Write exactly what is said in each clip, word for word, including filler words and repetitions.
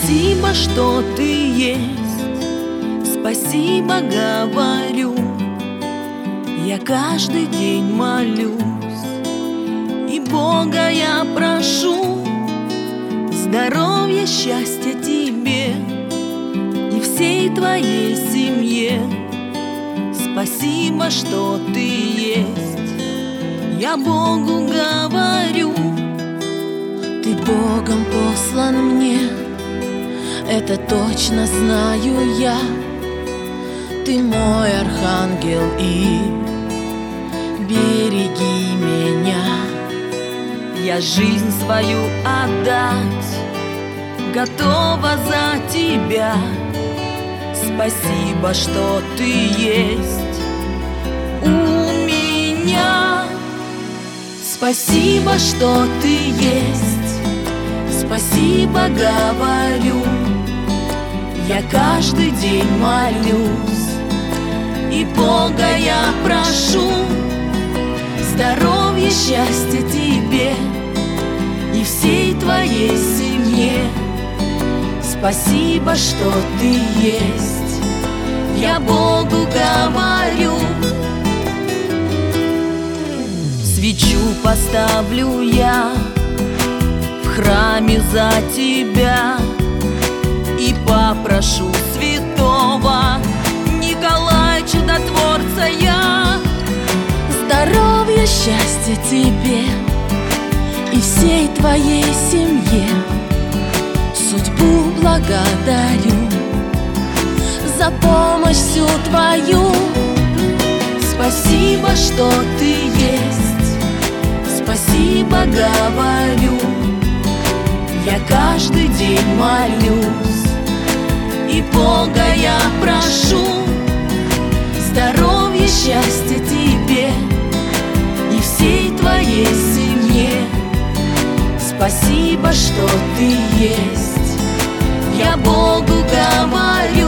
Спасибо, что ты есть, спасибо, говорю. Я каждый день молюсь, и Бога я прошу здоровья, счастья тебе и всей твоей семье. Спасибо, что ты есть, я Богу говорю. Ты Богом послан мне, это точно знаю я. Ты мой архангел и береги меня. Я жизнь свою отдать готова за тебя. Спасибо, что ты есть у меня. Спасибо, что ты есть, спасибо, говорю. Я каждый день молюсь, и Бога я прошу здоровья, счастья тебе и всей твоей семье. Спасибо, что ты есть, я Богу говорю. Свечу поставлю я в храме за тебя и попрошу святого Николая Чудотворца я. Здоровья, счастья тебе и всей твоей семье. Судьбу благодарю за помощь всю твою. Спасибо, что ты есть, спасибо, говорю. Я каждый день молюсь, и Бога я прошу здоровья, счастья тебе и всей твоей семье. Спасибо, что ты есть, я Богу говорю.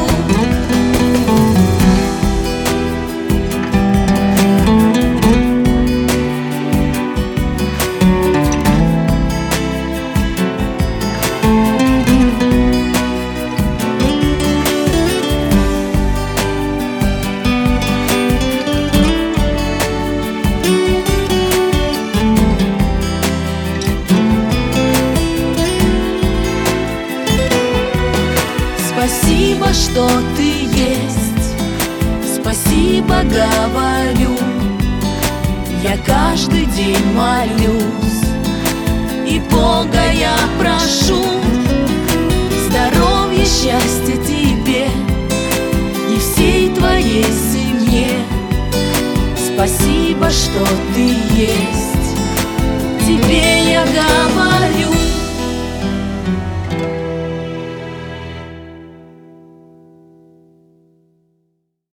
Спасибо, что ты есть, спасибо, говорю. Я каждый день молюсь, и Бога я прошу здоровья, счастья тебе и всей твоей семье. Спасибо, что ты есть, тебе я говорю.